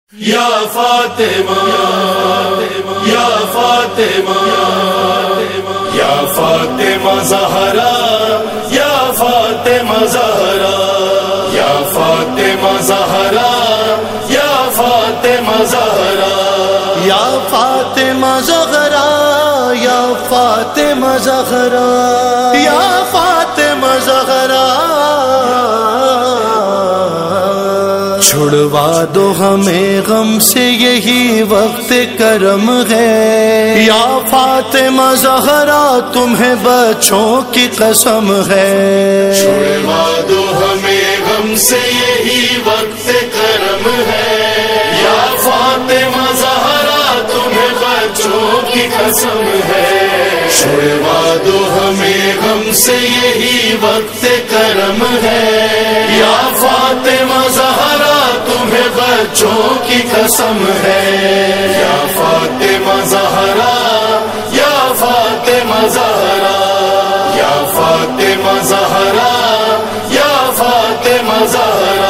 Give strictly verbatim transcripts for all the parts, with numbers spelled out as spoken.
یا فاطمہ یا فاطمہ یا فاطمہ زہرا یا فاطمہ زہرا یا فاطمہ زہرا یا فاطمہ زہرا یا فاطمہ زہرا یا فاطمہ زہرا یا فاطمہ زہرا چھڑوا دو ہمیں غم سے یہی وقت کرم ہے یا فاطمہ زہرا تمہیں بچوں کی قسم ہے چھڑوا دو ہمیں غم سے یہی وقت کرم ہے یا فاطمہ زہرا تمہیں بچوں کی قسم ہے چھڑوا دو ہمیں غم سے یہی وقت کرم ہے یا فاطمہ زہرا تمہیں بچوں کی قسم ہے یا فاطمہ زہرا یا فاطمہ زہرا یا فاطمہ زہرا یا فاطمہ زہرا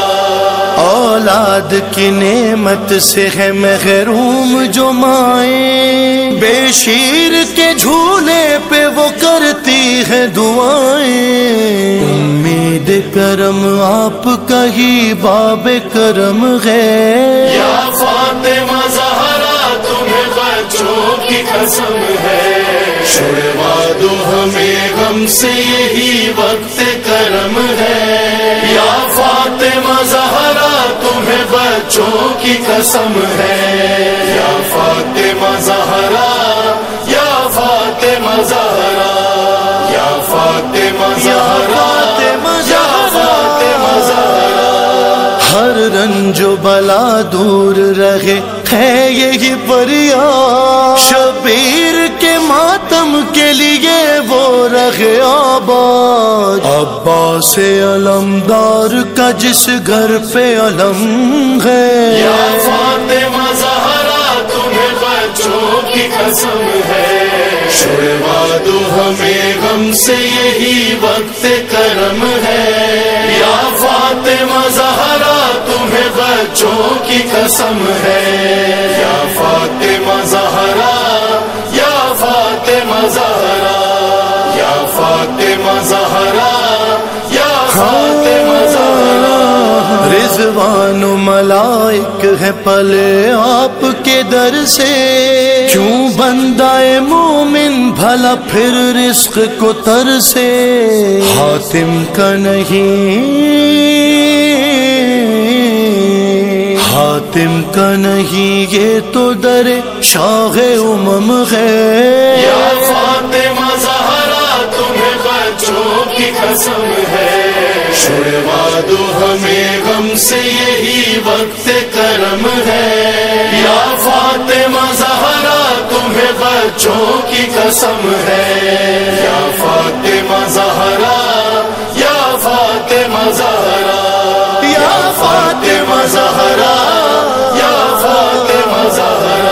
اولاد کی نعمت سے ہے محروم جو مائیں بے شیر کے جھولے پہ وہ کرتی ہے دعائیں امید کرم آپ کا ہی باب کرم ہے یا فاطمہ زہرا تمہیں بچوں کی قسم ہے چھڑوا دو ہمیں غم سے یہی وقت کرم ہے یا فاطمہ زہرا تمہیں بچوں کی قسم ہے یا فاطمہ زہرا یا فاطمہ زہرا یا فاطمہ زہرا یا فاطمہ زہرا ہر رنج و بلا دور رہے ہے یہی فریاد شبیر کے ماتم کے لیے وہ رہے آباد عباس علمدار کا جس گھر پہ علم ہے یا فاطمہ زہرا تمہیں بچوں کی قسم ہے چھڑوا دو ہمیں غم سے یہی وقت کرم ہے یا فاطمہ زہرا تمہیں بچوں کی قسم ہے یا فاطمہ زہرا یا فاطمہ زہرا یا فاطمہ زہرا یا فاطمہ زہرا رضوان و ملائک ہے پلے آپ کے در سے کیوں بندہ مومن بھلا پھر رزق کو تر سے حاتم کا نہیں حاتم کا نہیں یہ تو در شاہ امم ہے یا فاطمہ زہرا تمہیں بچوں کی قسم ہے چھڑوا دو ہمیں غم سے یہی وقت کرم ہے یا فاطمہ زہرا تمہیں بچوں کی قسم ہے یا فاطمہ زہرا یا فاطمہ زہرا یا فاطمہ زہرا یا فاطمہ زہرا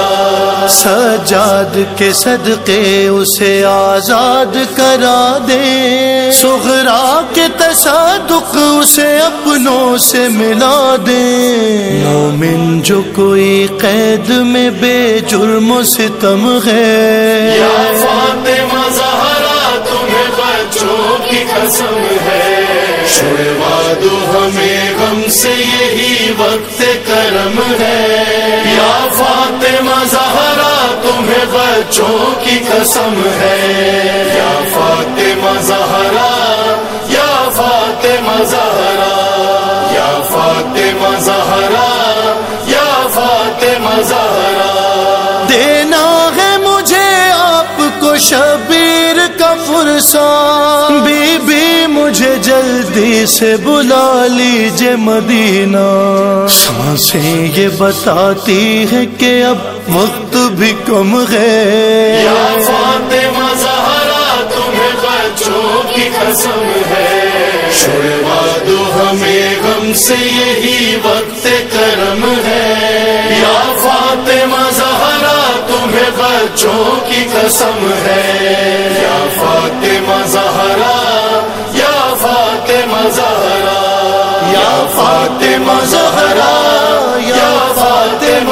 سجاد کے صدقے اسے آزاد کرا دے صغرا کے تصدق اسے اپنوں سے ملا دے مومن جو کوئی قید میں بے جرم و ستم ہے یا فاطمہ زہرا تمہیں بچوں کی قسم ہے چھڑوا دو ہمیں غم سے یہی وقت کرم ہے یا فاطمہ زہرا تمہیں بچوں کی قسم ہے یا فاطمہ زہرا یا فاطمہ زہرا یا فاطمہ زہرا یا فاطمہ زہرا دینا ہے مجھے آپ کو شبیر کا فرصہ بی بی مجھے جلدی سے بلا لیجے مدینہ سانسیں یہ بتاتی ہے کہ اب وقت بھی کم ہے یا فاطمہ زہرا تمہیں بچوں کی قسم ہے چھڑوا دو ہمیں غم سے یہی وقت کرم ہے یا فاطمہ زہرا تمہیں بچوں کی قسم ہے یا فاطمہ زہرا یا فاطمہ زہرا یا فاطمہ زہرا یا فاطمہ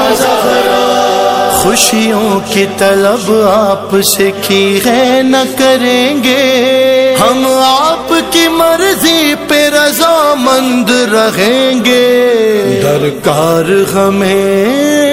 خوشیوں کی طلب آپ سے کی ہے نہ کریں گے، ہم آپ کی مرضی پہ رضامند رہیں گے، درکار ہمیں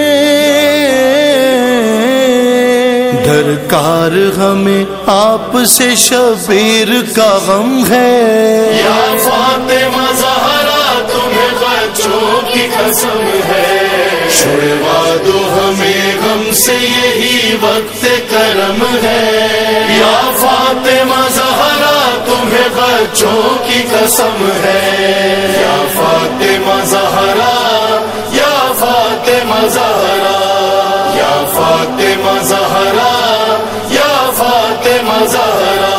درکار ہمیں آپ سے شبیر کا غم ہے، یا فاطمہ زہرا تمہیں بچوں کی قسم ہے، چھڑوا دو ہمیں غم سے یہی وقت کرم ہے، یا فاطمہ زہرا تمہیں بچوں کی قسم ہے، یا فاطمہ زہرا یا فاطمہ زہرا یا فاطمہ زہرا یا فاطمہ زہرا،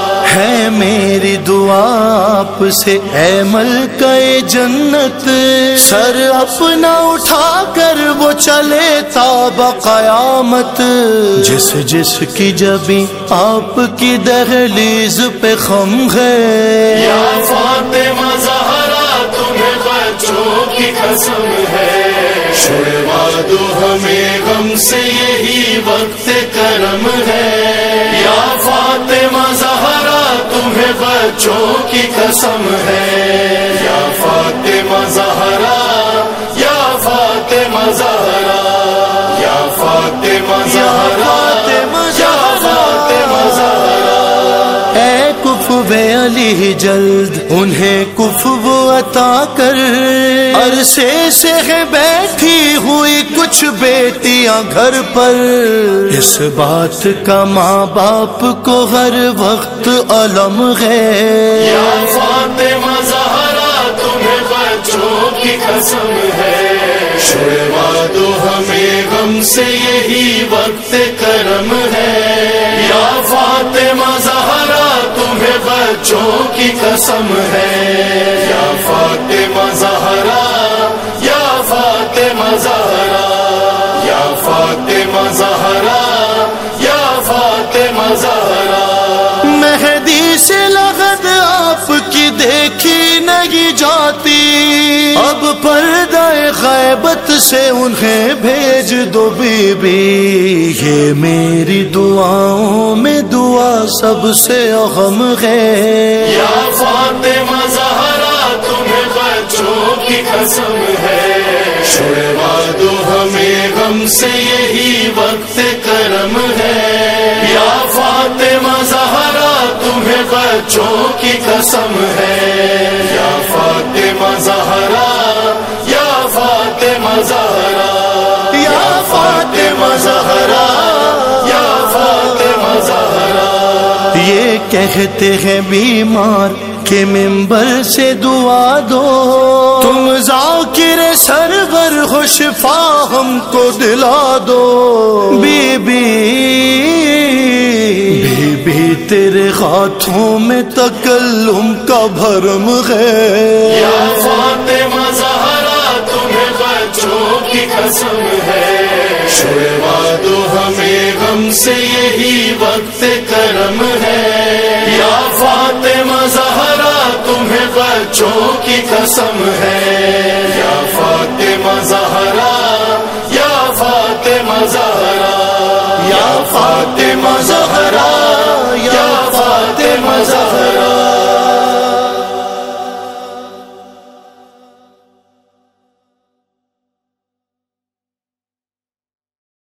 ہے میری دعا آپ سے اے ملکہ جنت، سر اپنا اٹھا کر وہ چلے تاب قیامت، جس جس کی جبیں آپ کی دہلیز پہ خم ہے، یا فاطمہ زہرا تمہیں بچوں کی قسم ہے، چھڑوا دو ہمیں غم سے یہی وقت کرم ہے، یا فاطمہ زہرا تمہیں بچوں کی قسم ہے، یا فاطمہ زہرا یا فاطمہ زہرا یا فاطمہ زہرا یا فاطمہ زہرا، اے کفو علی جلد انہیں کفو عطا کر، عرصے سے ہے بیٹھی ہوئی کچھ بیٹیاں گھر پر، اس بات کا ماں باپ کو ہر وقت علم ہے، یا فاطمہ زہرا تمہیں بچوں کی قسم ہے، چھڑوا دو ہمیں غم سے یہی وقت کرم ہے، یا فاطمہ زہرا تمہیں بچوں کی قسم ہے، یا فاطمہ زہرا یا فاطمہ زہرا یا فاطمہ زہرا یا فاطمہ زہرا، مہدی سے لغت آپ کی دیکھی نہیں جاتی، اب پردہ غیبت سے انہیں بھیج دو بی بی، یہ میری دعاؤں میں دعا سب سے اہم ہے، یا فاطمہ زہرا تمہیں بچوں کی قسم ہے، چھڑوا دو ہمیں غم سے یہی وقت کرم ہے، یا فاطمہ زہرا تمہیں بچوں کی قسم ہے، یا فاطمہ زہرا یا فاطمہ زہرا یا فاطمہ زہرا یا فاطمہ زہرا، یہ کہتے ہیں بیمار کہ ممبر سے دعا دو، تم ذاکر سرور ہو شفا ہم کو دلا دو، بی بی بی بی تیرے ہاتھوں میں تکلم کا بھرم ہے، یا فاطمہ زہرا تمہیں بچوں کی قسم ہے، چھڑوا دو ہمیں غم سے یہی وقت کرم ہے، یا فاطمہ زہرا تمہیں بچوں کی قسم ہے، یا فاطمہ زہرا یا فاطمہ زہرا یا فاطمہ